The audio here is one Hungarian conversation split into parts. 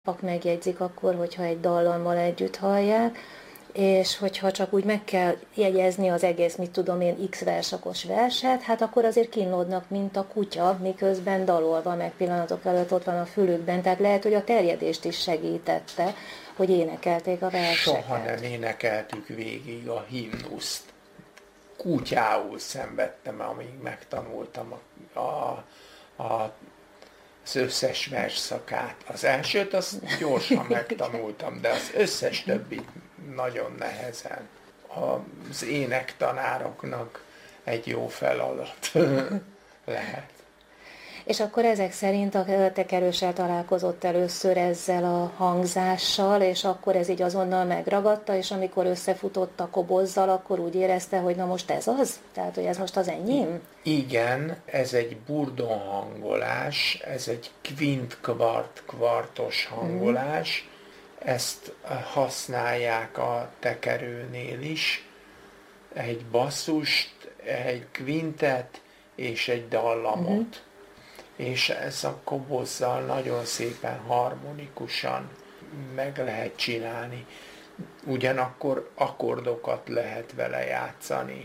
megjegyzik akkor, hogyha egy dallammal együtt hallják, és hogyha csak úgy meg kell jegyezni az egész, mit tudom én, X verszakos verset, hát akkor azért kínlódnak, mint a kutya, miközben dalolva meg pillanatok előtt ott van a fülükben, tehát lehet, hogy a terjedést is segítette, hogy énekelték a verseket. Soha nem énekeltük végig a himnuszt. Kutyául szenvedtem, amíg megtanultam az összes versszakát. Az elsőt azt gyorsan megtanultam, de az összes többit nagyon nehezen. Az énektanároknak egy jó feladat lehet. És akkor ezek szerint a tekerőssel találkozott először ezzel a hangzással, és akkor ez így azonnal megragadta, és amikor összefutott a kobozzal, akkor úgy érezte, hogy na most ez az? Tehát, hogy ez most az enyém? Igen, ez egy burdon hangolás, ez egy kvint-kvart-kvartos hangolás. Ezt használják a tekerőnél is. Egy basszust, egy kvintet és egy dallamot. És ez a kobozzal nagyon szépen harmonikusan meg lehet csinálni. Ugyanakkor akkordokat lehet vele játszani,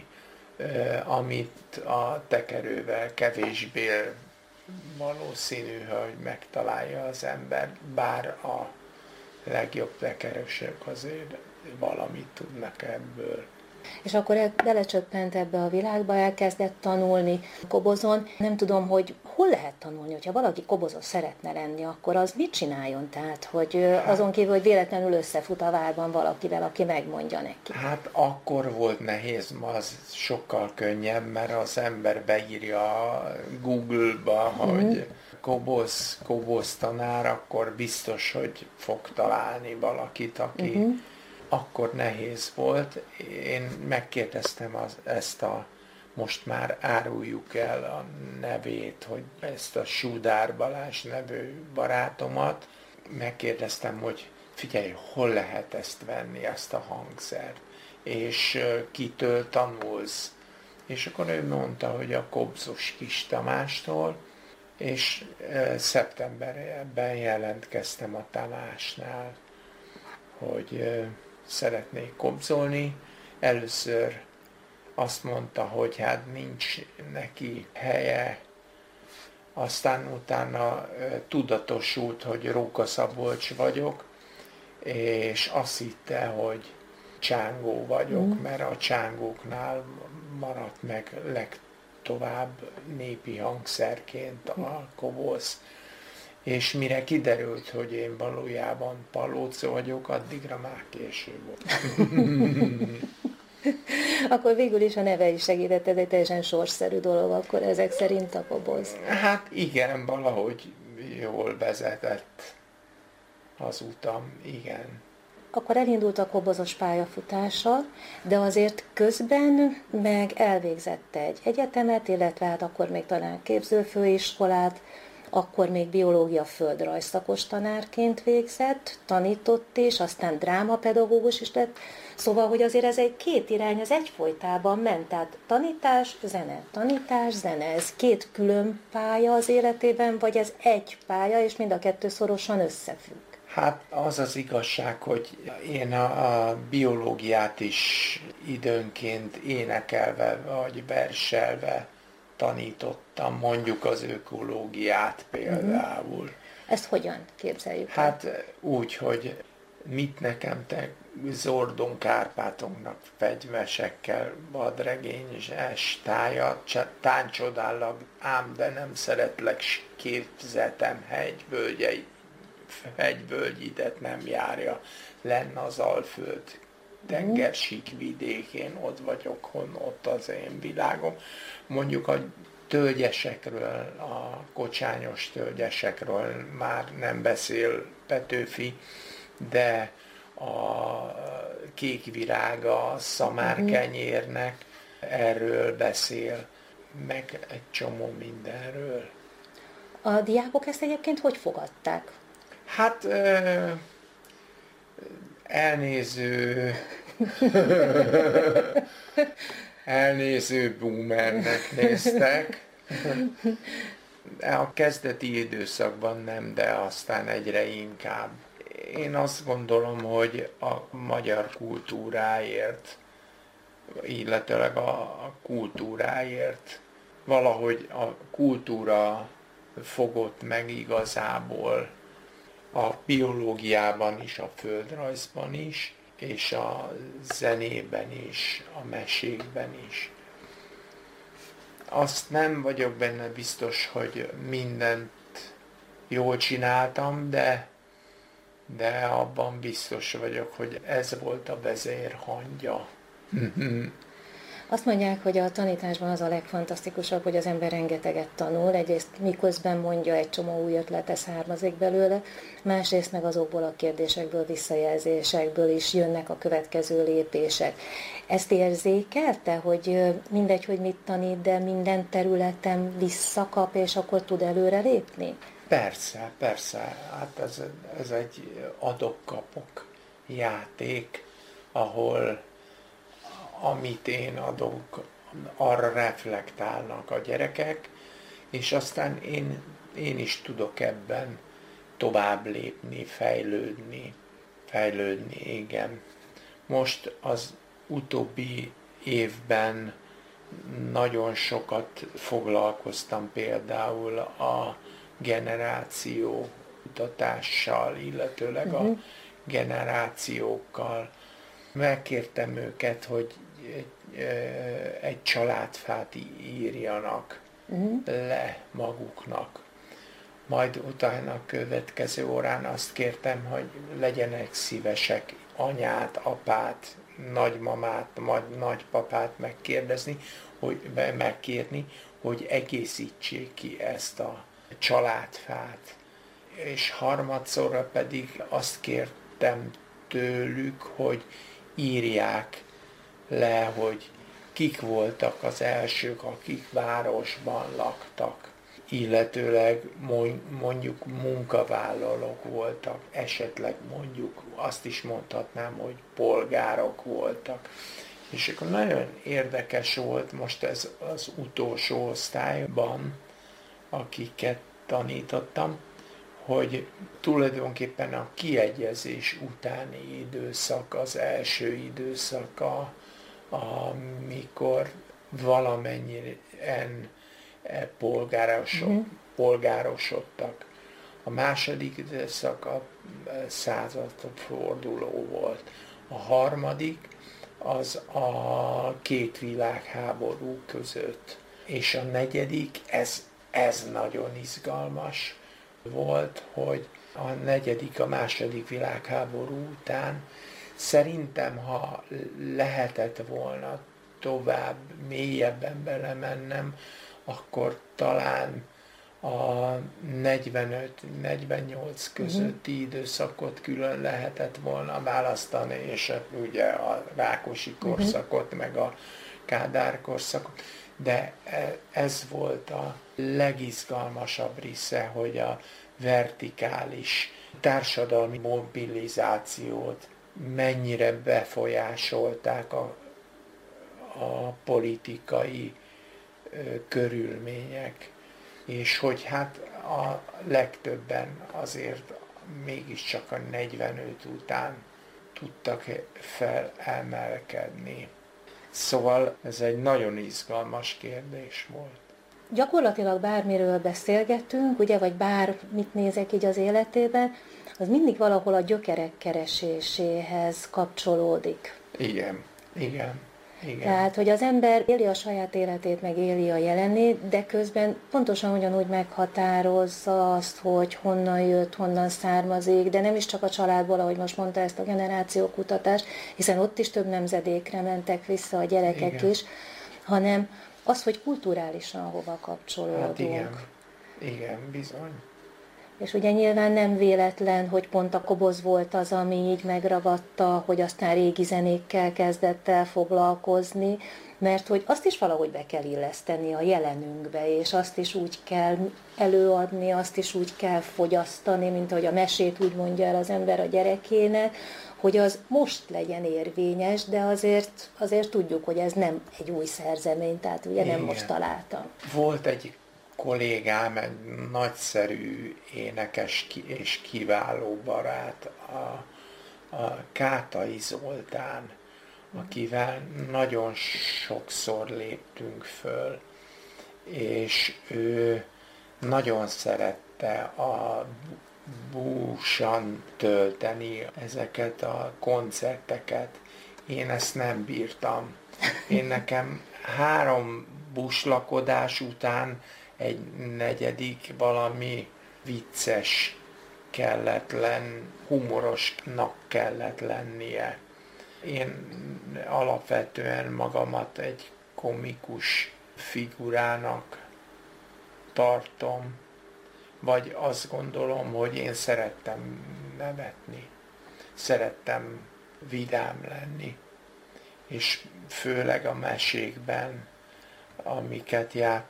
amit a tekerővel kevésbé valószínű, hogy megtalálja az ember, bár a legjobb tekerősök azért valamit tudnak ebből. És akkor belecsöppent ebbe a világba, elkezdett tanulni kobozon. Nem tudom, hogy hol lehet tanulni, hogyha valaki kobozos szeretne lenni, akkor az mit csináljon? Tehát, hogy azon kívül, hogy véletlenül összefut a várban valakivel, aki megmondja neki. Hát akkor volt nehéz, ma az sokkal könnyebb, mert az ember beírja Google-ba, hogy koboz tanár, akkor biztos, hogy fog találni valakit, aki... Akkor nehéz volt. Én megkérdeztem ezt most már áruljuk el a nevét, hogy ezt a Sudár Balázs nevű barátomat. Megkérdeztem, hogy figyelj, hol lehet ezt venni, ezt a hangszert, és kitől tanulsz. És akkor ő mondta, hogy a Kobzos Kis Tamástól, és szeptemberben jelentkeztem a Tamásnál, hogy szeretnék kobzolni. Először azt mondta, hogy hát nincs neki helye, aztán utána tudatosult, hogy Róka-Szabolcs vagyok, és azt hitte, hogy csángó vagyok, mert a csángóknál maradt meg legtovább népi hangszerként a koboz. És mire kiderült, hogy én valójában Palóc vagyok, addigra már késő volt. Akkor végül is a neve is segített, ez egy teljesen sorsszerű dolog, akkor ezek szerint a koboz. Hát igen, valahogy jól vezetett az utam, igen. Akkor elindult a kobozos pályafutása, de azért közben meg elvégzett egy egyetemet, illetve hát akkor még talán képzőfőiskolát, akkor még biológia földrajz szakos tanárként végzett, tanított is, aztán drámapedagógus is lett, szóval, hogy azért ez egy két irány, az egyfolytában ment, tehát tanítás, zene, ez két külön pálya az életében, vagy ez egy pálya, és mind a kettő szorosan összefügg? Hát az az igazság, hogy én a biológiát is időnként énekelve vagy verselve tanítottam, mondjuk az ökológiát például. Ezt hogyan képzeljük? Hát úgy, hogy mit nekem te Zordon Kárpátunknak fegyvesekkel, vadregényes tája, táncsodállag, ám de nem szeretlek, képzetem hegyvölgyidet nem járja, lenne az Alföld tengersík vidékén, ott vagyok, ott az én világom. Mondjuk a tölgyesekről, a kocsányos tölgyesekről már nem beszél Petőfi, de a kék virága a szamárkenyérnek erről beszél, meg egy csomó mindenről. A diákok ezt egyébként hogy fogadták? Hát elnéző boomernek néztek. A kezdeti időszakban nem, de aztán egyre inkább. Én azt gondolom, hogy a magyar kultúráért, illetőleg a kultúráért valahogy a kultúra fogott meg igazából a biológiában is, a földrajzban is, és a zenében is, a mesékben is. Azt nem vagyok benne biztos, hogy mindent jól csináltam, de abban biztos vagyok, hogy ez volt a vezérhangja. Azt mondják, hogy a tanításban az a legfantasztikusabb, hogy az ember rengeteget tanul, egyrészt miközben mondja, egy csomó új ötlete származik belőle, másrészt meg azokból a kérdésekből, visszajelzésekből is jönnek a következő lépések. Ezt érzékelte, hogy mindegy, hogy mit tanít, de minden területen visszakap, és akkor tud előre lépni? Persze, persze. Hát ez egy adok-kapok játék, ahol amit én adok, arra reflektálnak a gyerekek, és aztán én is tudok ebben tovább lépni, fejlődni, igen. Most az utóbbi évben nagyon sokat foglalkoztam például a generáció kutatással, illetőleg a generációkkal. Megkértem őket, hogy egy családfát írjanak le maguknak. Majd utána a következő órán azt kértem, hogy legyenek szívesek anyát, apát, nagymamát, nagypapát megkérni, hogy egészítsék ki ezt a családfát. És harmadszorra pedig azt kértem tőlük, hogy írják le, hogy kik voltak az elsők, akik városban laktak, illetőleg mondjuk munkavállalók voltak, esetleg mondjuk azt is mondhatnám, hogy polgárok voltak. És akkor nagyon érdekes volt most ez az utolsó osztályban, akiket tanítottam, hogy tulajdonképpen a kiegyezés utáni időszak az első időszak, amikor valamennyien polgárosodtak. A második időszak a századforduló volt. A harmadik az a két világháború között. És a negyedik, ez nagyon izgalmas volt, hogy a negyedik, a második világháború után szerintem, ha lehetett volna tovább, mélyebben belemennem, akkor talán a 45-48 közötti időszakot külön lehetett volna választani, és ugye a Rákosi korszakot, meg a Kádár korszakot. De ez volt a legizgalmasabb része, hogy a vertikális társadalmi mobilizációt mennyire befolyásolták a politikai körülmények, és hogy hát a legtöbben azért mégiscsak a 45 után tudtak felemelkedni. Szóval ez egy nagyon izgalmas kérdés volt. Gyakorlatilag bármiről beszélgetünk, ugye, vagy bármit nézek így az életében, az mindig valahol a gyökerek kereséséhez kapcsolódik. Igen. Tehát, hogy az ember éli a saját életét, meg éli a jelenét, de közben pontosan ugyanúgy meghatározza azt, hogy honnan jött, honnan származik, de nem is csak a családból, ahogy most mondta, ezt a generációkutatást, hiszen ott is több nemzedékre mentek vissza a gyerekek igen. is, hanem az, hogy kulturálisan hova kapcsolódunk. Hát igen, bizony. És ugye nyilván nem véletlen, hogy pont a koboz volt az, ami így megragadta, hogy aztán régi zenékkel kezdett el foglalkozni, mert hogy azt is valahogy be kell illeszteni a jelenünkbe, és azt is úgy kell előadni, azt is úgy kell fogyasztani, mint ahogy a mesét úgy mondja el az ember a gyerekének, hogy az most legyen érvényes, de azért tudjuk, hogy ez nem egy új szerzemény, tehát ugye nem most találtam. Volt egy kollégám, egy nagyszerű énekes és kiváló barát, a Kátai Zoltán, akivel nagyon sokszor léptünk föl, és ő nagyon szerette a búsan tölteni ezeket a koncerteket. Én ezt nem bírtam. Nekem 3 buslakodás után egy negyedik valami vicces humorosnak kellett lennie. Én alapvetően magamat egy komikus figurának tartom, vagy azt gondolom, hogy én szerettem nevetni, szerettem vidám lenni, és főleg a mesékben, amiket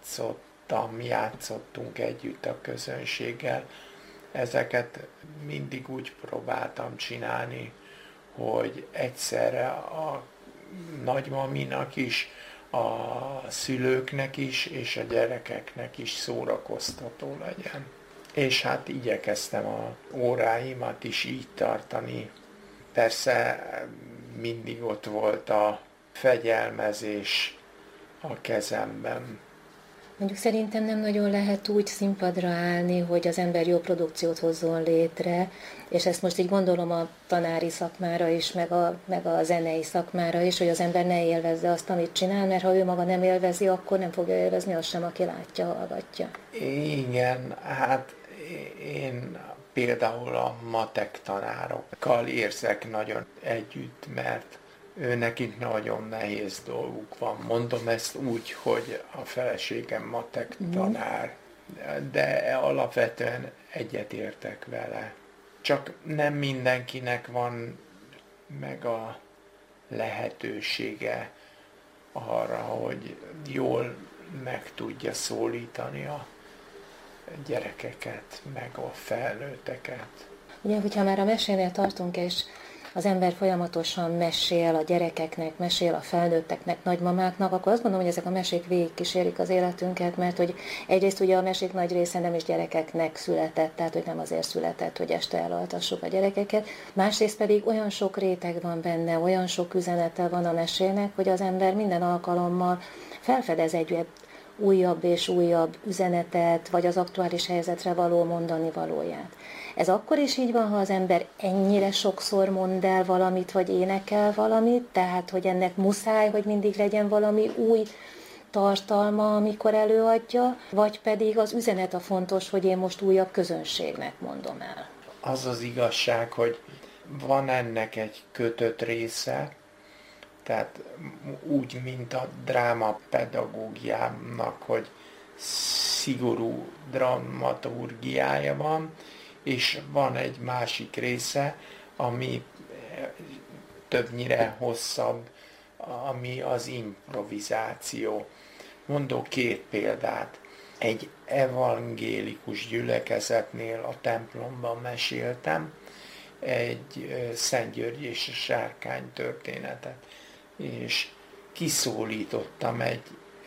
játszottunk együtt a közönséggel, ezeket mindig úgy próbáltam csinálni, hogy egyszerre a nagymaminak is, a szülőknek is, és a gyerekeknek is szórakoztató legyen. És hát igyekeztem a óráimat is így tartani. Persze mindig ott volt a fegyelmezés a kezemben. Mondjuk szerintem nem nagyon lehet úgy színpadra állni, hogy az ember jó produkciót hozzon létre, és ezt most így gondolom a tanári szakmára is, meg a zenei szakmára is, hogy az ember ne élvezze azt, amit csinál, mert ha ő maga nem élvezi, akkor nem fogja élvezni azt sem, aki látja, hallgatja. Igen, hát én például a matek tanárokkal érzek nagyon együtt, mert nekik nagyon nehéz dolguk van. Mondom ezt úgy, hogy a feleségem matek tanár, de alapvetően egyetértek vele. Csak nem mindenkinek van meg a lehetősége arra, hogy jól meg tudja szólítani a gyerekeket, meg a felnőtteket. Ugye, hogyha már a mesénél tartunk, és az ember folyamatosan mesél a gyerekeknek, mesél a felnőtteknek, nagymamáknak, akkor azt gondolom, hogy ezek a mesék végigkísérik az életünket, mert hogy egyrészt ugye a mesék nagy része nem is gyerekeknek született, tehát hogy nem azért született, hogy este elaltassuk a gyerekeket, másrészt pedig olyan sok réteg van benne, olyan sok üzenete van a mesének, hogy az ember minden alkalommal felfedez egy újabb és újabb üzenetet, vagy az aktuális helyzetre való mondani valóját. Ez akkor is így van, ha az ember ennyire sokszor mond el valamit, vagy énekel valamit, tehát, hogy ennek muszáj, hogy mindig legyen valami új tartalma, amikor előadja, vagy pedig az üzenet a fontos, hogy én most újabb közönségnek mondom el. Az az igazság, hogy van ennek egy kötött része, tehát úgy, mint a drámapedagógiának, hogy szigorú dramaturgiája van, és van egy másik része, ami többnyire hosszabb, ami az improvizáció. Mondok 2 példát. Egy evangélikus gyülekezetnél a templomban meséltem egy Szent György és a sárkány történetet, és kiszólítottam egy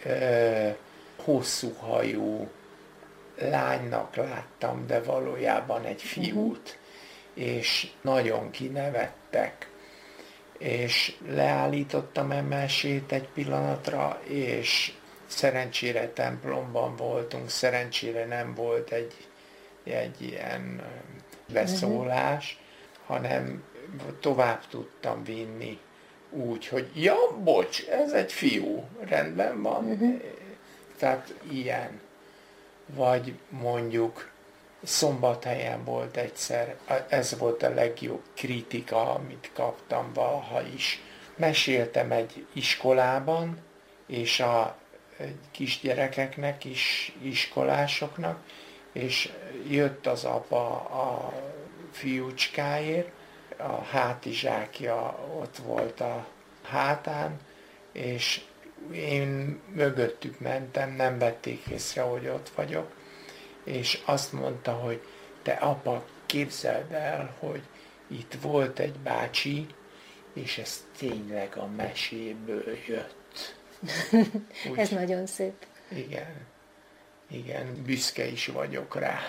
hosszú hajú lánynak láttam, de valójában egy fiút, és nagyon kinevettek. És leállítottam a mesét egy pillanatra, és szerencsére templomban voltunk, szerencsére nem volt egy ilyen beszólás, hanem tovább tudtam vinni úgy, hogy ja, bocs, ez egy fiú, rendben van. Tehát ilyen. Vagy mondjuk Szombathelyen volt egyszer, ez volt a legjobb kritika, amit kaptam valaha is. Meséltem egy iskolában, és a kisgyerekeknek is, iskolásoknak, és jött az apa a fiúcskáért, a hátizsákja ott volt a hátán, és én mögöttük mentem, nem vették észre, hogy ott vagyok, és azt mondta, hogy te apa, képzeld el, hogy itt volt egy bácsi, és ez tényleg a meséből jött. Ez nagyon szép. Igen. Igen, büszke is vagyok rá.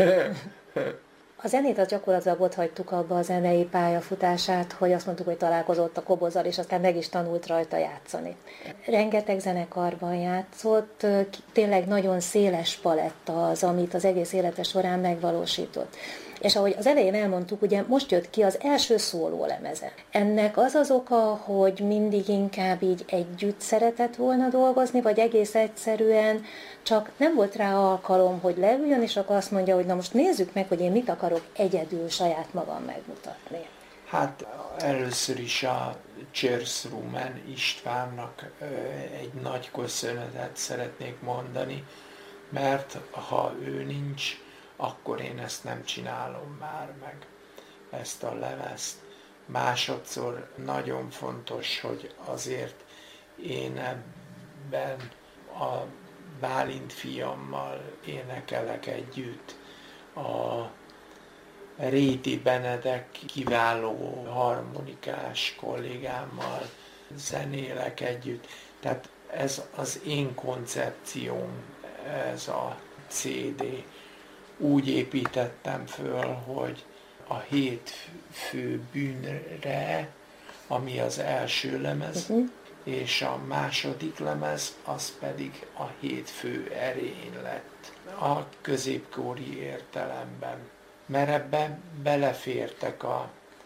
A zenét az gyakorlatilag ott hagytuk abba a zenei pályafutását, hogy azt mondtuk, hogy találkozott a kobozzal, és aztán meg is tanult rajta játszani. Rengeteg zenekarban játszott, tényleg nagyon széles paletta az, amit az egész élete során megvalósított. És ahogy az elején elmondtuk, ugye most jött ki az első szólólemeze. Ennek az az oka, hogy mindig inkább így együtt szeretett volna dolgozni, vagy egész egyszerűen csak nem volt rá alkalom, hogy leüljön, és akkor azt mondja, hogy na most nézzük meg, hogy én mit akarok egyedül saját magam megmutatni. Hát először is a Csörszrumen Istvánnak egy nagy köszönetet szeretnék mondani, mert ha ő nincs, akkor én ezt nem csinálom már meg, ezt a lemezt. Másodszor nagyon fontos, hogy azért én ebben a Bálint fiammal énekelek együtt, a Réti Benedek kiváló harmonikás kollégámmal zenélek együtt. Tehát ez az én koncepcióm, ez a CD. Úgy építettem föl, hogy a 7 fő bűnre, ami az első lemez, és a második lemez, az pedig a 7 fő erény lett a középkori értelemben. Mert ebbe belefértek a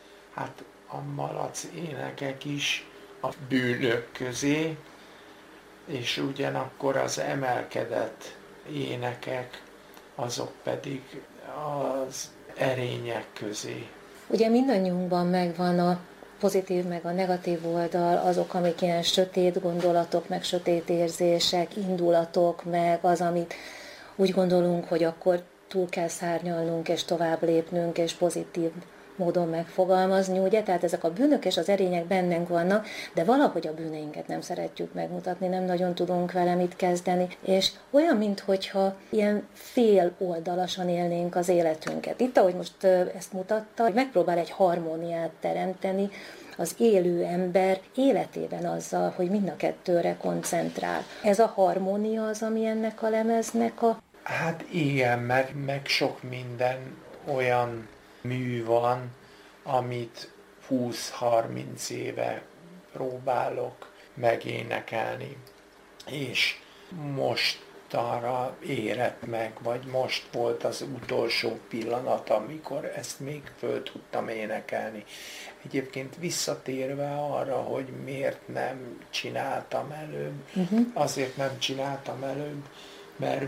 malac énekek is a bűnök közé, és ugyanakkor az emelkedett énekek, azok pedig az erények közé. Ugye mindannyiunkban megvan a pozitív meg a negatív oldal, azok, amik ilyen sötét gondolatok, meg sötét érzések, indulatok, meg az, amit úgy gondolunk, hogy akkor túl kell szárnyalnunk, és tovább lépnünk, és pozitív módon megfogalmazni, ugye? Tehát ezek a bűnök és az erények bennünk vannak, de valahogy a bűneinket nem szeretjük megmutatni, nem nagyon tudunk vele mit kezdeni, és olyan, minthogyha ilyen fél oldalasan élnénk az életünket. Itt, ahogy most ezt mutatta, hogy megpróbál egy harmóniát teremteni az élő ember életében azzal, hogy mind a kettőre koncentrál. Ez a harmónia az, ami ennek a lemeznek a... Hát igen, meg sok minden olyan mű van, amit 20-30 éve próbálok megénekelni, és mostanra érett meg, vagy most volt az utolsó pillanat, amikor ezt még föl tudtam énekelni. Egyébként visszatérve arra, hogy miért nem csináltam előbb, azért nem csináltam előbb, mert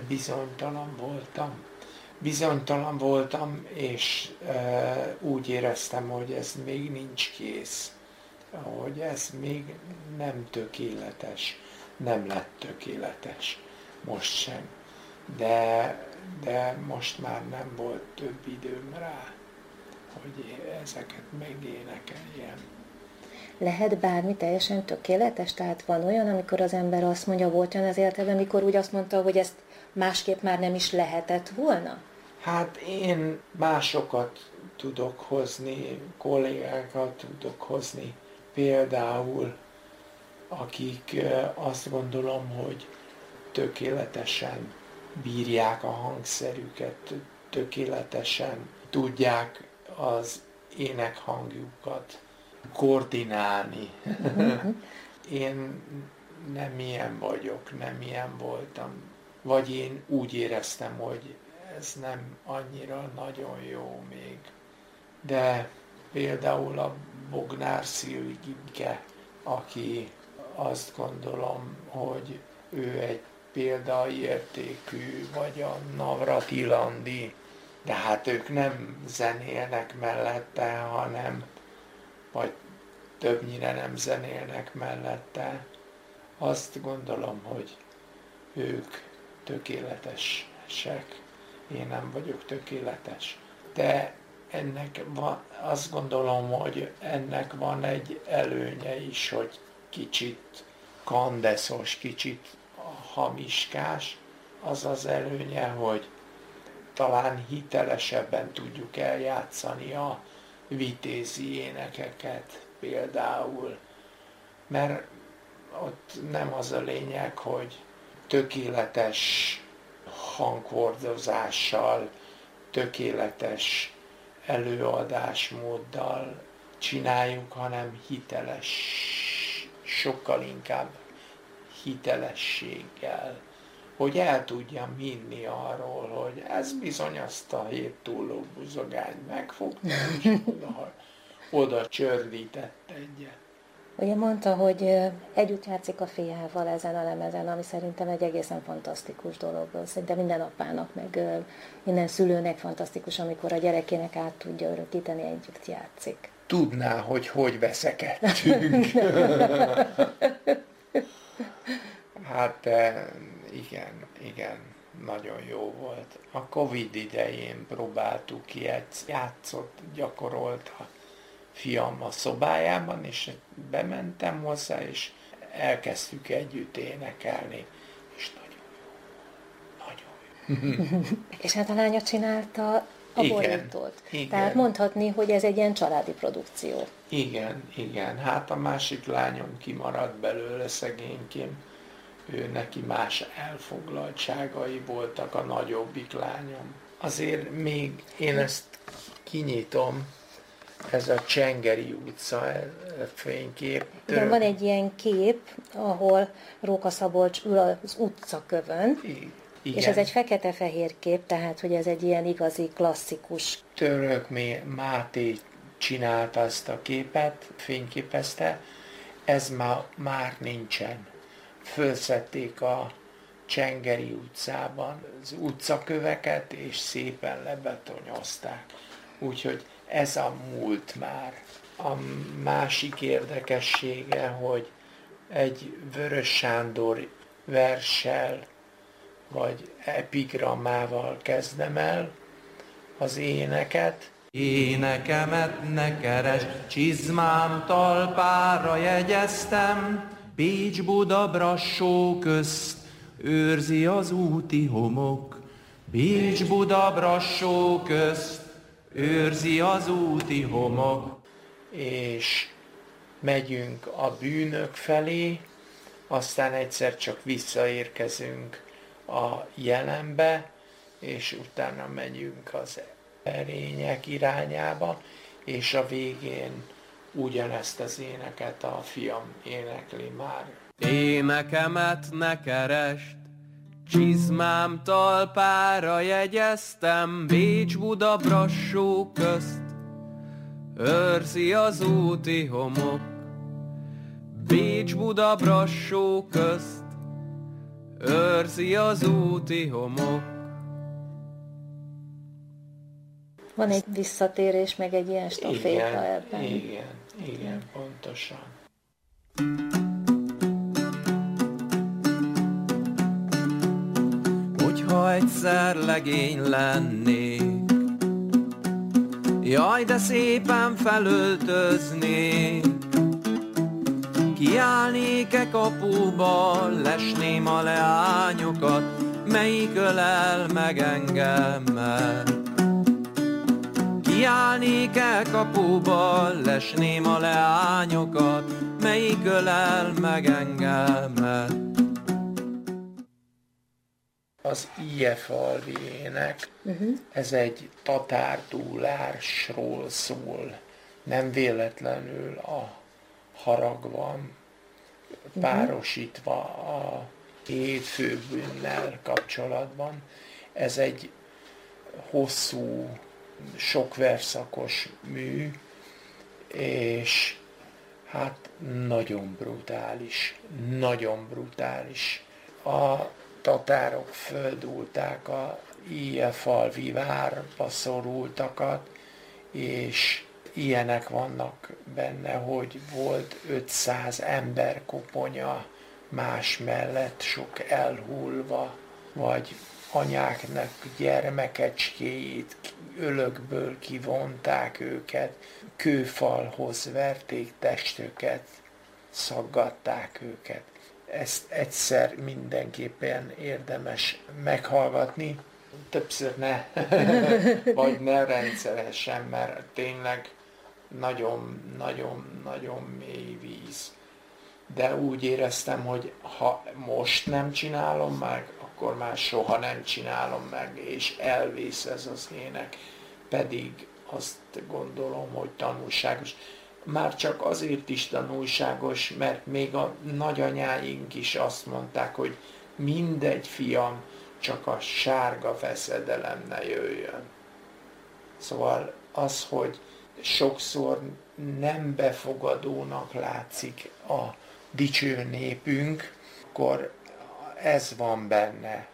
bizonytalan voltam, és úgy éreztem, hogy ez még nincs kész, hogy ez még nem tökéletes, nem lett tökéletes, most sem. De most már nem volt több időm rá, hogy ezeket megénekeljem. Lehet bármi teljesen tökéletes? Tehát van olyan, amikor az ember azt mondja, volt olyan az életében, amikor úgy azt mondta, hogy ezt másképp már nem is lehetett volna? Hát én másokat tudok hozni, kollégákat tudok hozni, például akik azt gondolom, hogy tökéletesen bírják a hangszerüket, tökéletesen tudják az énekhangjukat koordinálni. Én nem ilyen vagyok, nem ilyen voltam. Vagy én úgy éreztem, hogy ez nem annyira nagyon jó még. De például a Bognár Szilvike, aki azt gondolom, hogy ő egy példaértékű, vagy a Navratilandi, de hát ők nem zenélnek mellette, hanem, vagy többnyire nem zenélnek mellette. Azt gondolom, hogy ők tökéletesek, én nem vagyok tökéletes. De azt gondolom, hogy ennek van egy előnye is, hogy kicsit kandeszos, kicsit hamiskás. Az az előnye, hogy talán hitelesebben tudjuk eljátszani a vitézi énekeket például. Mert ott nem az a lényeg, hogy tökéletes hangkordozással, tökéletes előadásmóddal csináljuk, hanem hiteles, sokkal inkább hitelességgel, hogy el tudjam hinni arról, hogy ez bizony azt a 7 túló buzogányt megfogta, és oda csördített egyet. Ugye mondta, hogy együtt játszik a fiával ezen a lemezen, ami szerintem egy egészen fantasztikus dolog. Szerintem minden apának, meg minden szülőnek fantasztikus, amikor a gyerekének át tudja örökíteni, együtt játszik. Tudná, hogy veszekedtünk. Hát igen, nagyon jó volt. A Covid idején próbáltuk játszott, gyakorolt a fiam a szobájában, és bementem hozzá, és elkezdtük együtt énekelni, és nagyon jó. És hát a lánya csinálta a borítót. Igen. Tehát mondhatni, hogy ez egy ilyen családi produkció. Igen. Hát a másik lányom kimaradt belőle szegényként. Neki más elfoglaltságai voltak, a nagyobbik lányom. Azért még én ezt kinyitom, ez a Csengeri utca fénykép. Igen, van egy ilyen kép, ahol Róka Szabolcs ül az utcakövön, igen. És ez egy fekete-fehér kép, tehát hogy ez egy ilyen igazi, klasszikus. Török Máté csinálta azt a képet, fényképezte, ez már nincsen. Fölszedték a Csengeri utcában az utcaköveket, és szépen lebetonyozták. Úgyhogy ez a múlt már. A másik érdekessége, hogy egy Vörös Sándor verssel, vagy epigrammával kezdem el az éneket. Énekemet ne keres, csizmám talpára jegyeztem, Bécs-Buda Brassó közt őrzi az úti homok. Bécs-Buda Brassó közt őrzi az úti homok. És megyünk a bűnök felé, aztán egyszer csak visszaérkezünk a jelenbe, és utána megyünk az erények irányába, és a végén ugyanezt az éneket a fiam énekli már. Énekemet ne kerest, csizmám talpára jegyeztem, Bécs-Buda Brassó közt őrzi az úti homok. Bécs-Buda Brassó közt őrzi az úti homok. Van egy visszatérés, meg egy ilyen staféta ebben. Igen, pontosan. Hogyha egyszer legény lennék, jaj, de szépen felöltöznék, kiállnék-e kapuba, lesném a leányokat, melyik ölel meg engemet. Kiállnék-e kapuba, lesném a leányokat, melyik ölel meg engemet. Az Ilyefalvi ének, ez egy tatár-dúlásról szól. Nem véletlenül a harag van párosítva a hétfőbűnnel kapcsolatban. Ez egy hosszú, sok verszakos mű, és hát nagyon brutális. A tatárok földúlták a Ilyefalvi várba szorultakat, és ilyenek vannak benne, hogy volt 500 emberkoponya más mellett, sok elhullva, vagy anyáknak gyermekecskéjét ölökből kivonták őket, kőfalhoz verték testüket, szaggatták őket. Ezt egyszer mindenképpen érdemes meghallgatni, többször ne, vagy ne rendszeresen, mert tényleg nagyon mély víz. de úgy éreztem, hogy ha most nem csinálom meg, akkor már soha nem csinálom meg, és elvész ez az ének. Pedig azt gondolom, hogy tanulságos. Már csak azért is tanulságos, mert még a nagyanyáink is azt mondták, hogy mindegy, fiam, csak a sárga veszedelem ne jöjjön. Szóval az, hogy sokszor nem befogadónak látszik a dicső népünk, akkor ez van benne.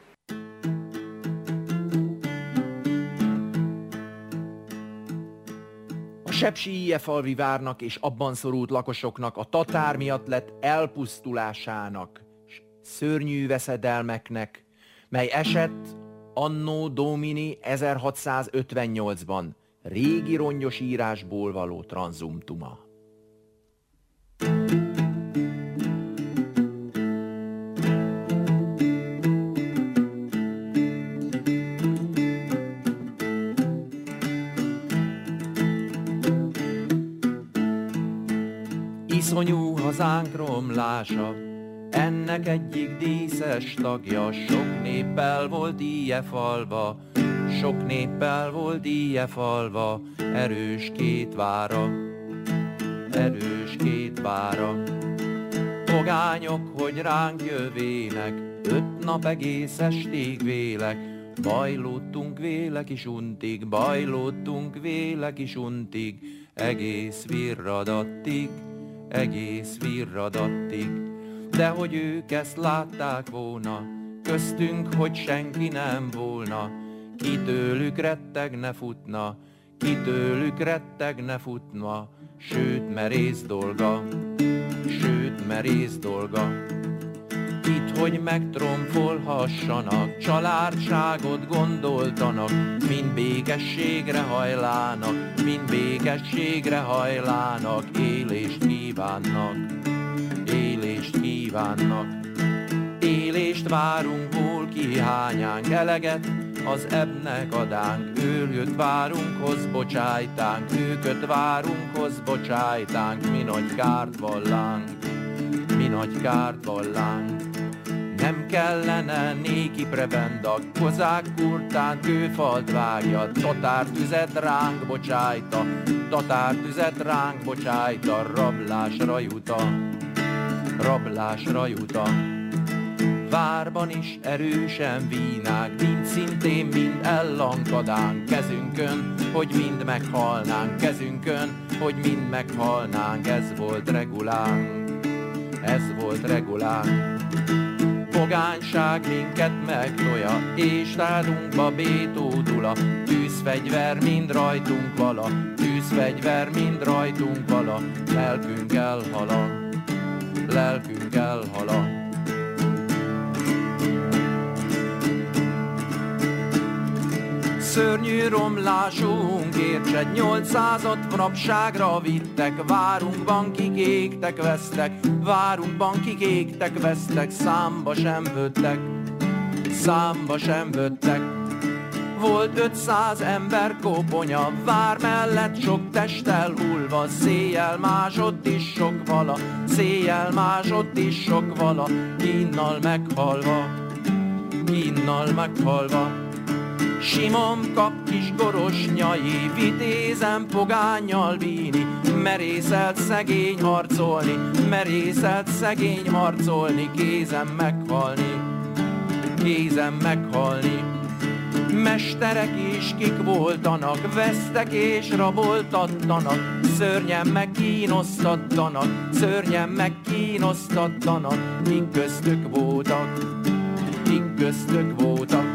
A sepsilyefalvi várnak és abban szorult lakosoknak a tatár miatt lett elpusztulásának, s szörnyű veszedelmeknek, mely esett anno domini 1658-ban, régi rongyos írásból való tranzumtuma. Iszonyú hazánk romlása, ennek egyik díszes tagja, sok néppel volt íje falva, sok néppel volt íje falva, erős két vára, erős két vára. Pogányok, hogy ránk jövének, 5 nap egész estig vélek, bajlódtunk vélek is untig, bajlódtunk vélek is untig, egész virradattig, egész virradattig. De hogy ők ezt látták volna, köztünk, hogy senki nem volna, ki tőlük rettegne futna, ki tőlük rettegne futna, sőt merész dolga, sőt merész dolga. Itt, hogy megtromfolhassanak, családságot gondoltanak, mind békességre hajlának, mind békességre hajlának, élést kívánnak, élést kívánnak. Élést várunk, hol ki hányánk, eleget az ebbnek adánk, őrjöt várunk, hoz bocsájtánk, őköt várunk, hoz bocsájtánk, mi nagy kárt vallánk, mi nagy kárt vallánk. Nem kellene néki prebenda, kozák kurtán kőfalt vágja, tatártüzet ránk bocsájta, tatártüzet ránk bocsájta, rablásra juta, rablásra juta. Várban is erősen vínák, mind szintén, mind ellankadánk, kezünkön, hogy mind meghalnánk, kezünkön, hogy mind meghalnánk, ez volt regulánk, ez volt regulánk. Pogányság minket megtolja, és rádunkba bétódula, tűzfegyver mind rajtunk vala, tűzfegyver mind rajtunk vala, lelkünk elhala, lelkünk elhala. Szörnyű romlásunk értsed, 800-at rabságra vittek, várunkban kik égtek, vesztek, várunkban kik égtek, vesztek, számba sem vöttek, számba sem vöttek. Volt 500 ember koponya, vár mellett sok testtel hullva, széjjel másott is sok vala, széjjel másott is sok vala, kínnal meghalva, kínnal meghalva. Simon kap kis gorosnyai, vitézen pogánnyal víni, merészelt szegény harcolni, merészelt szegény harcolni, kézen meghalni, kézen meghalni. Mesterek is kik voltanak, vesztek és raboltattanak, szörnyen megkínosztattanak, szörnyen megkínosztattanak, kik köztük voltak, kik köztük voltak.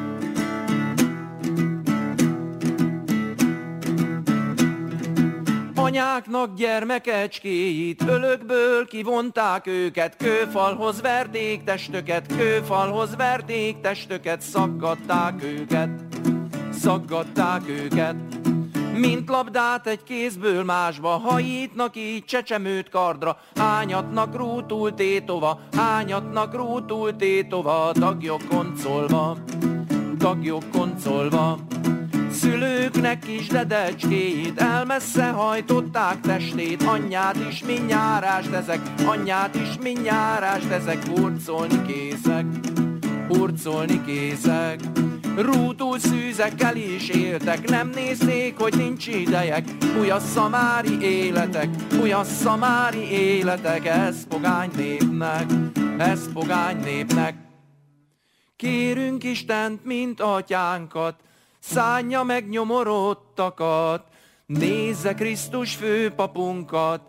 Anyáknak gyermekecskéit, ölökből kivonták őket, kőfalhoz verték testöket, kőfalhoz verték testöket, szaggatták őket, szaggatták őket. Mint labdát egy kézből másba, hajítnak így csecsemőt kardra, hányatnak rútul tétova, hányatnak rútul tétova, tagjok koncolva, tagjok koncolva. Szülőknek kis dedecskéit elmessze hajtották testét, anyját is mindjárást ezek, anyját is mindjárást ezek, hurcolni készek, hurcolni készek. Rútul szűzekkel is éltek, nem nézték, hogy nincs idejek. Fújassza mári életek, fújassza mári életek, ez pogány népnek, ez pogány népnek. Kérünk Istent, mint atyánkat, szánja meg nyomorodtakat, nézze Krisztus főpapunkat,